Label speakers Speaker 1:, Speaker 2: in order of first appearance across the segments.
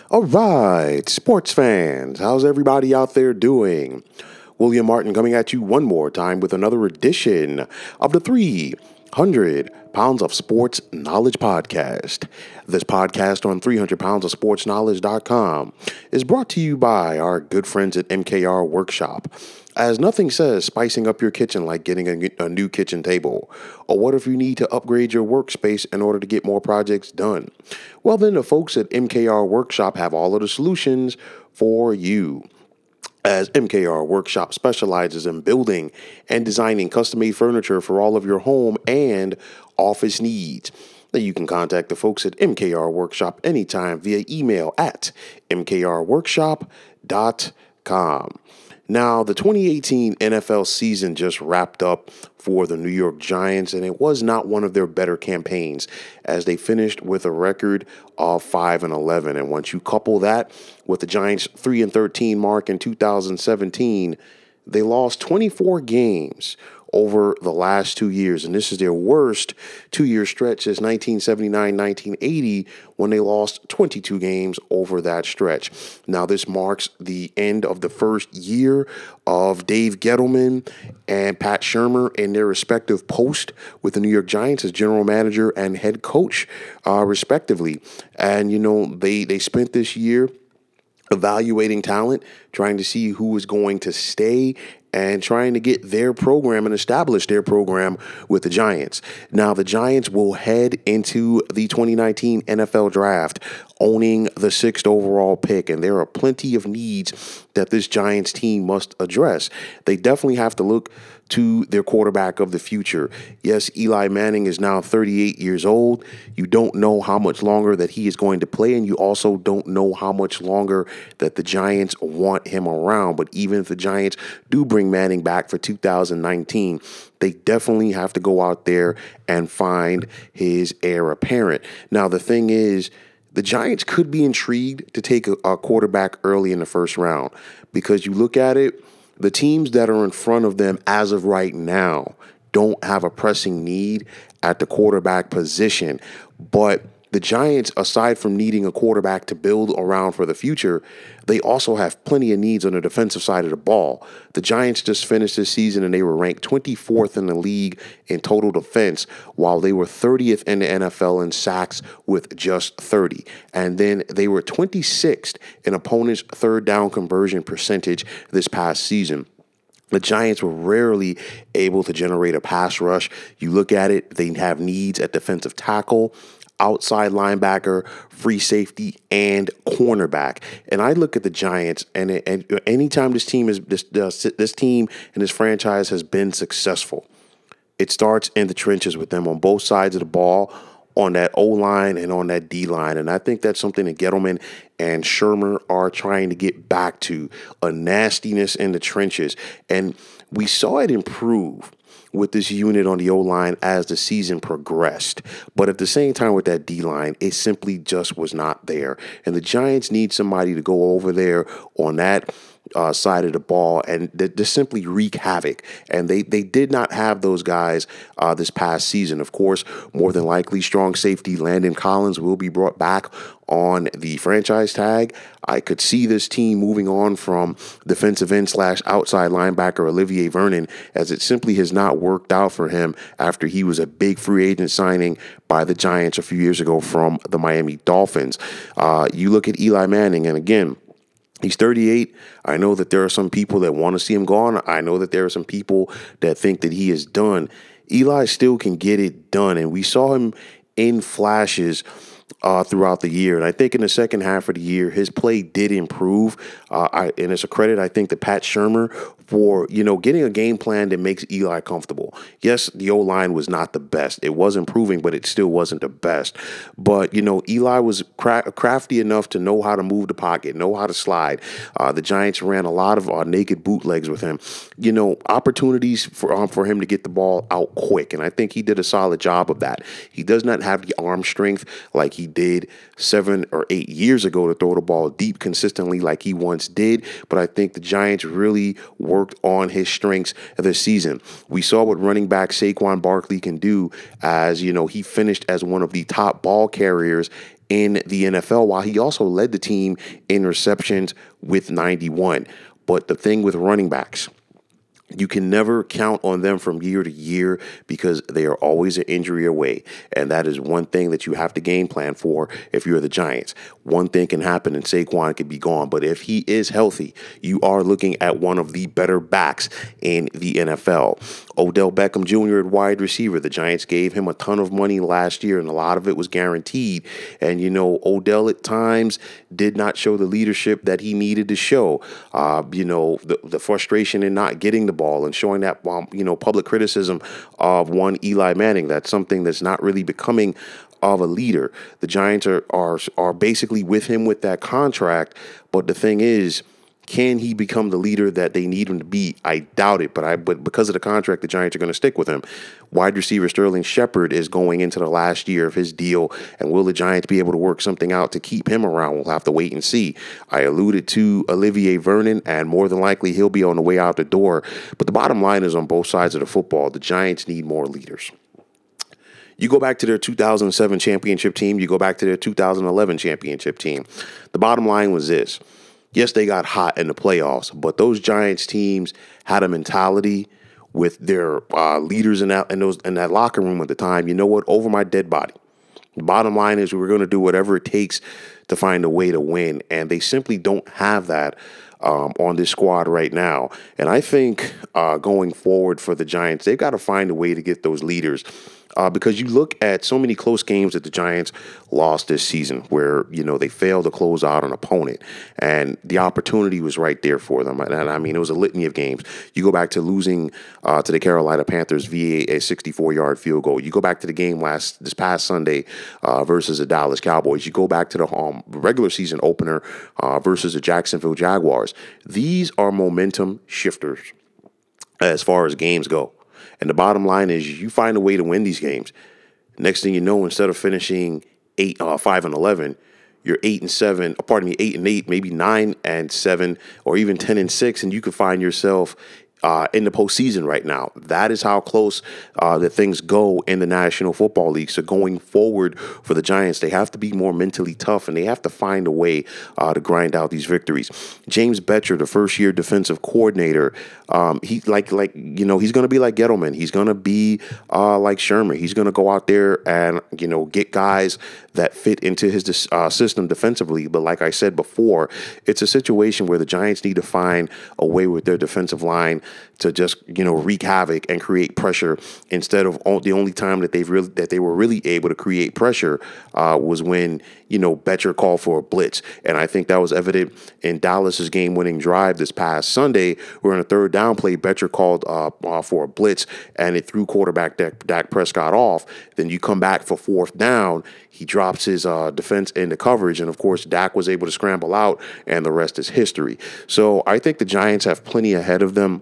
Speaker 1: All right, sports fans, how's everybody out there doing? William Martin coming at you one more time with another edition of the 300 Pounds of Sports Knowledge Podcast. This podcast on 300 pounds of sports knowledge.com is brought to you by our good friends at MKR Workshop. As nothing says spicing up your kitchen like getting a new kitchen table. Or what if you need to upgrade your workspace in order to get more projects done? Well, then the folks at MKR Workshop have all of the solutions for you. As MKR Workshop specializes in building and designing custom-made furniture for all of your home and office needs. Then you can contact the folks at MKR Workshop anytime via email at mkrworkshop.com. Now, the 2018 NFL season just wrapped up for the New York Giants, and it was not one of their better campaigns as they finished with a record of 5-11. And once you couple that with the Giants' 3-13 mark in 2017, they lost 24 games over the last 2 years, and this is their worst 2-year stretch since 1979-1980 when they lost 22 games over that stretch. Now, this marks the end of the first year of Dave Gettleman and Pat Shurmur in their respective post with the New York Giants as general manager and head coach, respectively. And, they spent this year evaluating talent, trying to see who was going to stay and trying to get their program and establish their program with the Giants. Now, the Giants will head into the 2019 NFL Draft owning the 6th overall pick, and there are plenty of needs that this Giants team must address. They definitely have to look to their quarterback of the future. Yes, Eli Manning is now 38 years old. You don't know how much longer that he is going to play, and you also don't know how much longer that the Giants want him around. But even if the Giants do bring Manning back for 2019, they definitely have to go out there and find his heir apparent. Now, the thing is, the Giants could be intrigued to take a quarterback early in the first round because you look at it, the teams that are in front of them as of right now don't have a pressing need at the quarterback position. But the Giants, aside from needing a quarterback to build around for the future, they also have plenty of needs on the defensive side of the ball. The Giants just finished this season and they were ranked 24th in the league in total defense, while they were 30th in the NFL in sacks with just 30. And then they were 26th in opponents' third down conversion percentage this past season. The Giants were rarely able to generate a pass rush. You look at it, they have needs at defensive tackle, outside linebacker, free safety, and cornerback. And I look at the Giants, and anytime this team and this franchise has been successful, it starts in the trenches with them on both sides of the ball, on that O-line and on that D-line. And I think that's something that Gettleman and Shurmur are trying to get back to, a nastiness in the trenches. And we saw it improve with this unit on the O-line as the season progressed. But at the same time with that D-line, it simply just was not there. And the Giants need somebody to go over there on that side of the ball and to simply wreak havoc. And they did not have those guys this past season. Of course, more than likely, strong safety Landon Collins will be brought back on the franchise tag. I could see this team moving on from defensive end / outside linebacker Olivier Vernon, as it simply has not worked out for him after he was a big free agent signing by the Giants a few years ago from the Miami Dolphins. You look at Eli Manning, and again, he's 38. I know that there are some people that want to see him gone. I know that there are some people that think that he is done. Eli still can get it done, and we saw him in flashes throughout the year. And I think in the second half of the year, his play did improve. And it's a credit, I think, to Pat Shurmur for, getting a game plan that makes Eli comfortable. Yes, the O-line was not the best. It was improving, but it still wasn't the best. But, Eli was crafty enough to know how to move the pocket, know how to slide. The Giants ran a lot of naked bootlegs with him. Opportunities for him to get the ball out quick. And I think he did a solid job of that. He does not have the arm strength like he did 7 or 8 years ago to throw the ball deep consistently like he once did. But I think the Giants really worked on his strengths this season. We saw what running back Saquon Barkley can do as, he finished as one of the top ball carriers in the NFL, while he also led the team in receptions with 91. But the thing with running backs, you can never count on them from year to year because they are always an injury away. And that is one thing that you have to game plan for if you're the Giants. One thing can happen and Saquon could be gone. But if he is healthy, you are looking at one of the better backs in the NFL. Odell Beckham Jr. at wide receiver. The Giants gave him a ton of money last year, and a lot of it was guaranteed. And, Odell at times did not show the leadership that he needed to show. The frustration in not getting the ball and showing that, public criticism of one Eli Manning. That's something that's not really becoming of a leader. The Giants are basically with him with that contract. But the thing is, can he become the leader that they need him to be? I doubt it, but because of the contract, the Giants are going to stick with him. Wide receiver Sterling Shepard is going into the last year of his deal, and will the Giants be able to work something out to keep him around? We'll have to wait and see. I alluded to Olivier Vernon, and more than likely he'll be on the way out the door. But the bottom line is, on both sides of the football, the Giants need more leaders. You go back to their 2007 championship team, you go back to their 2011 championship team. The bottom line was this. Yes, they got hot in the playoffs, but those Giants teams had a mentality with their leaders in that locker room at the time. You know what? Over my dead body. The bottom line is we're going to do whatever it takes to find a way to win, and they simply don't have that on this squad right now. And I think going forward for the Giants, they've got to find a way to get those leaders. Because you look at so many close games that the Giants lost this season where, they failed to close out an opponent. And the opportunity was right there for them. And I mean, it was a litany of games. You go back to losing to the Carolina Panthers via a 64-yard field goal. You go back to the game this past Sunday versus the Dallas Cowboys. You go back to the regular season opener versus the Jacksonville Jaguars. These are momentum shifters as far as games go. And the bottom line is you find a way to win these games. Next thing you know, instead of finishing 5-11, you're 8-8, maybe 9-7, or even 10-6, and you can find yourself in the postseason right now. That is how close that things go in the National Football League. So going forward for the Giants, they have to be more mentally tough, and they have to find a way to grind out these victories. James Bettcher, the first-year defensive coordinator, he's going to be like Gettleman. He's going to be like Sherman. He's going to go out there and get guys that fit into his system defensively. But like I said before, it's a situation where the Giants need to find a way with their defensive line to just wreak havoc and create pressure. Instead of the only time that they were really able to create pressure was when Bettcher called for a blitz, and I think that was evident in Dallas's game-winning drive this past Sunday, where in a third down play, Bettcher called for a blitz, and it threw quarterback Dak Prescott off. Then you come back for fourth down, he drops his defense into coverage, and of course Dak was able to scramble out, and the rest is history. So I think the Giants have plenty ahead of them.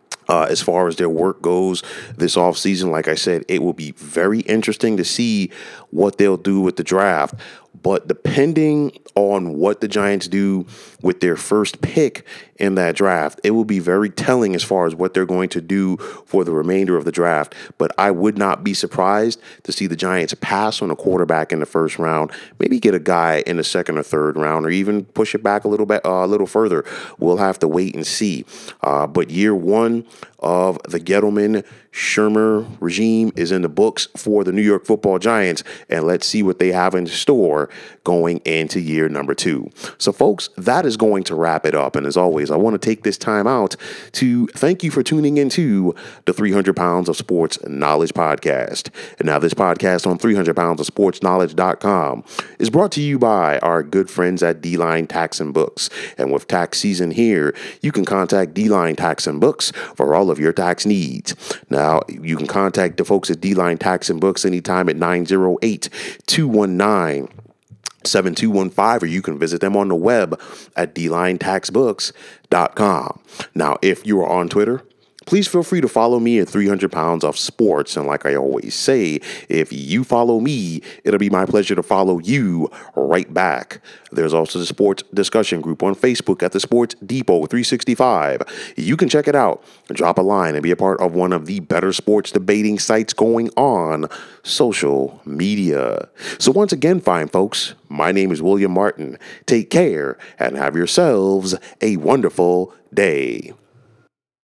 Speaker 1: As far as their work goes this offseason, like I said, it will be very interesting to see what they'll do with the draft. But depending on what the Giants do with their first pick in that draft, it will be very telling as far as what they're going to do for the remainder of the draft. But I would not be surprised to see the Giants pass on a quarterback in the first round, maybe get a guy in the second or third round, or even push it back a little further. We'll have to wait and see. But year one of the Gettleman Shermer regime is in the books for the New York Football Giants, and let's see what they have in store going into year number 2. So, folks, that is going to wrap it up. And as always, I want to take this time out to thank you for tuning into the 300 Pounds of Sports Knowledge podcast. And now this podcast on 300poundsofsportsknowledge.com is brought to you by our good friends at D-Line Tax and Books. And with tax season here, you can contact D-Line Tax and Books for all of your tax needs. Now, you can contact the folks at D-Line Tax and Books anytime at 908-219-7215, or you can visit them on the web at dlinetaxbooks.com. Now, if you are on Twitter, Please feel free to follow me at 300 Pounds of Sports. And like I always say, if you follow me, it'll be my pleasure to follow you right back. There's also the sports discussion group on Facebook at the Sports Depot 365. You can check it out, drop a line, and be a part of one of the better sports debating sites going on social media. So once again, fine folks, my name is William Martin. Take care and have yourselves a wonderful day.